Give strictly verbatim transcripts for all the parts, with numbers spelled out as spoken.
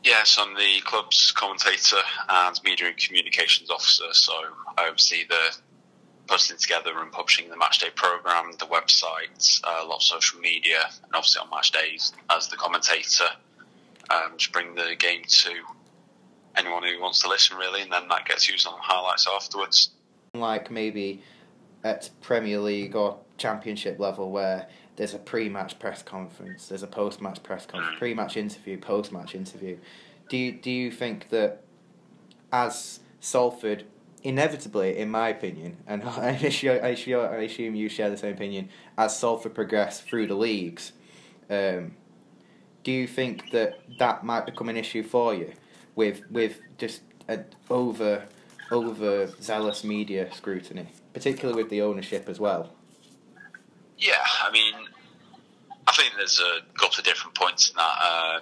Yes, I'm the club's commentator and media and communications officer, so I oversee the putting together and publishing the matchday programme, the website, uh, a lot of social media, and obviously on match days as the commentator, um, to bring the game to anyone who wants to listen, really, and then that gets used on highlights afterwards. Like maybe at Premier League or Championship level where there's a pre-match press conference, there's a post-match press conference, pre-match interview, post-match interview. Do you, do you think that as Salford, inevitably, in my opinion, and I assume, I assume you share the same opinion, as Salford progress through the leagues, um, do you think that that might become an issue for you with with just a over over zealous media scrutiny, particularly with the ownership as well? Yeah, I mean, I think there's a couple of different points in that. Um,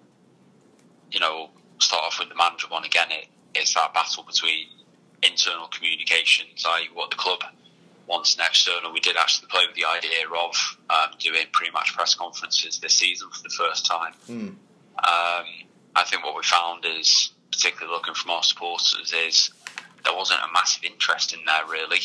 you know, start off with the manager one again. It, it's that battle between internal communications, that is what the club wants, and external. We did actually play with the idea of um, doing pre-match press conferences this season for the first time. Mm. Um, I think what we found is, particularly looking from our supporters, is there wasn't a massive interest in there really.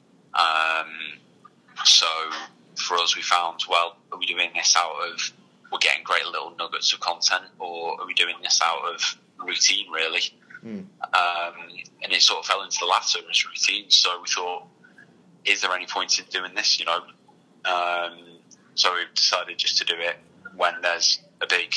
Um, so for us, we found, well, are we doing this out of we're getting great little nuggets of content, or are we doing this out of routine really? Mm. Um, and it sort of fell into the latter as routine. So we thought, is there any point in doing this? You know, um, so we've decided just to do it when there's a big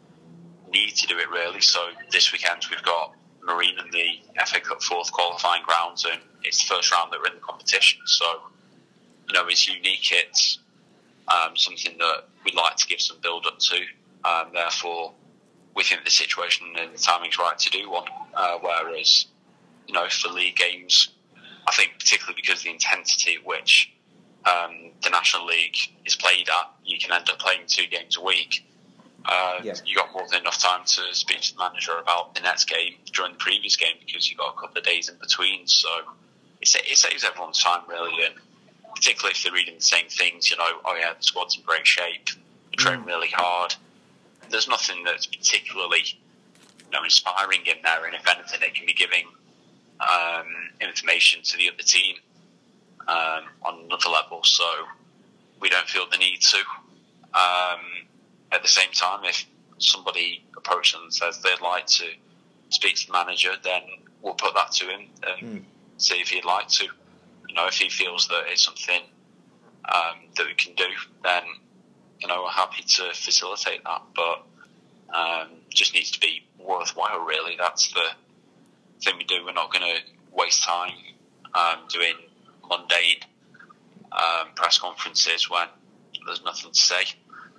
need to do it really. So this weekend we've got Marine in the F A Cup fourth qualifying grounds, and it's the first round that we're in the competition. So, you know, it's unique. It's um, something that we'd like to give some build up to. Um, therefore, we think the situation and the timing's right to do one. Uh, whereas, you know, for league games, I think particularly because of the intensity at which um, the National League is played at, you can end up playing two games a week. Uh, yeah. You got more than enough time to speak to the manager about the next game during the previous game because you got a couple of days in between. So it, it saves everyone's time really, and particularly if they're reading the same things. You know, oh yeah, the squad's in great shape, we train mm. really hard. There's nothing that's particularly, you know, inspiring in there, and if anything, it can be giving um, information to the other team um, on another level. So we don't feel the need to. Um, At the same time, if somebody approaches them and says they'd like to speak to the manager, then we'll put that to him and mm. see if he'd like to. You know, if he feels that it's something um, that we can do, then, you know, we're happy to facilitate that. But um, just needs to be worthwhile, really. That's the thing we do. We're not going to waste time um, doing mundane um, press conferences when there's nothing to say.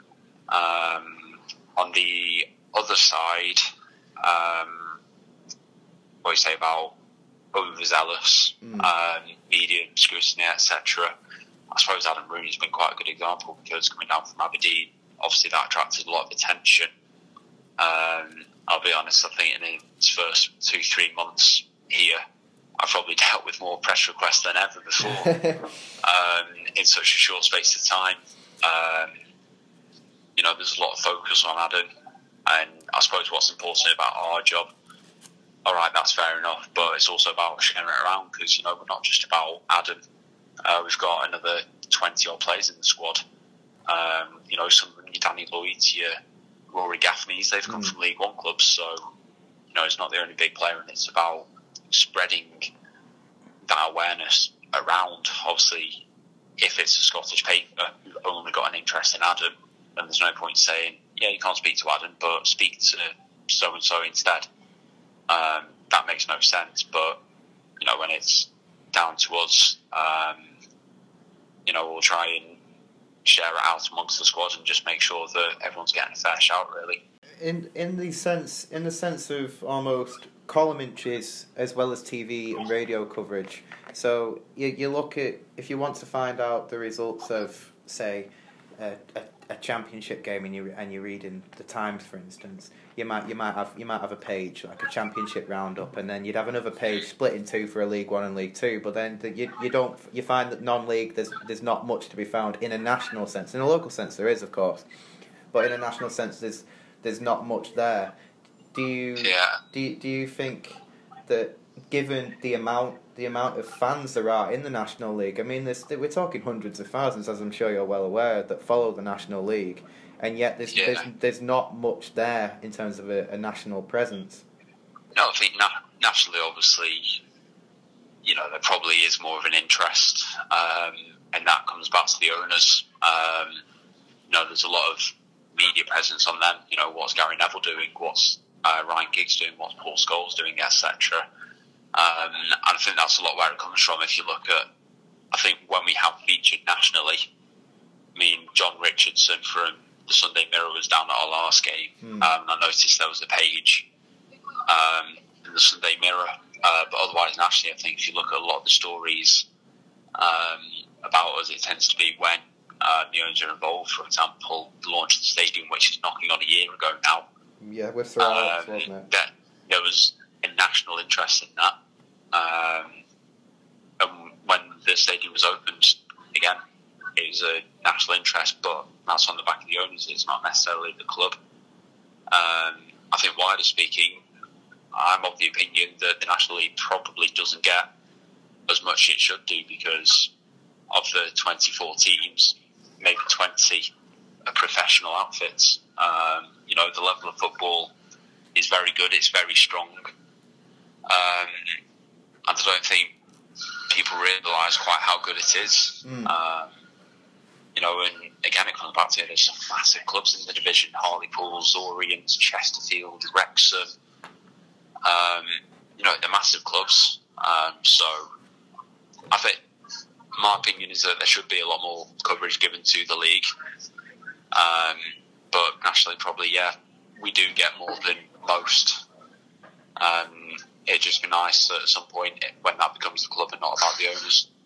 Um, on the other side, um, what you say about overzealous mm. um, media scrutiny, et cetera. I suppose Adam Rooney's been quite a good example because coming down from Aberdeen, obviously that attracted a lot of attention. Um, I'll be honest, I think in his first two, three months here, I've probably dealt with more press requests than ever before um, in such a short space of time. Um, You know, there's a lot of focus on Adam, and I suppose what's important about our job, all right, that's fair enough, but it's also about sharing it around because, you know, we're not just about Adam. Uh, we've got another twenty-odd players in the squad. Um, you know, some of them, your Danny Lloyds, your Rory Gaffneys, they've come mm. from League One clubs, so, you know, it's not the only big player, and it's about spreading that awareness around. Obviously, if it's a Scottish paper who've only got an interest in Adam, and there's no point saying, yeah, you can't speak to Adam, but speak to so-and-so instead. Um, that makes no sense. But, you know, when it's down to us, um, you know, we'll try and share it out amongst the squad and just make sure that everyone's getting a fair shout, really. In in the sense in the sense of almost column inches as well as T V and radio coverage. So you you look at, if you want to find out the results of, say, a, a a championship game and you and you're reading the Times, for instance, you might you might have you might have a page like a championship roundup, and then you'd have another page split in two for a League One and League Two. But then the, you you don't you find that non-league there's there's not much to be found in a national sense. In a local sense, there is, of course, but in a national sense, there's there's not much there. Do you yeah. do you, do you think that given the amount the amount of fans there are in the National League, I mean, there's, we're talking hundreds of thousands, as I'm sure you're well aware, that follow the National League, and yet there's yeah. there's, there's not much there in terms of a, a national presence. No, I think na- nationally, obviously, you know, there probably is more of an interest, um, and that comes back to the owners. Um, you know, there's a lot of media presence on them. You know, what's Gary Neville doing? What's uh, Ryan Giggs doing? What's Paul Scholes doing? et cetera. Um, and I think that's a lot where it comes from. If you look at, I think when we have featured nationally, I mean, John Richardson from the Sunday Mirror was down at our last game, mm. um, and I noticed there was a page um, in the Sunday Mirror. Uh, but otherwise, nationally, I think if you look at a lot of the stories um, about us, it tends to be when uh, the owners are involved. For example, the launch of the stadium, which is knocking on a year ago now. Yeah, with Sir Alex, um, wasn't it? That, there was a national interest in that. Um, and when the stadium was opened, again, it was a national interest, but that's on the back of the owners. It's not necessarily the club. Um, I think wider speaking, I'm of the opinion that the National League probably doesn't get as much as it should do, because of the twenty-four teams, maybe twenty are professional outfits. Um, you know, the level of football is very good. It's very strong. Um, and I don't think people realise quite how good it is. Mm. Um, you know, and again, it comes back to it. There's some massive clubs in the division: Hartlepool, Zorians, Chesterfield, Wrexham. Um, you know, they're massive clubs. Um, so I think my opinion is that there should be a lot more coverage given to the league. Um, but nationally, probably, yeah, we do get more than most. Um, it'd just be nice that at some point when that becomes the club and not about the owners.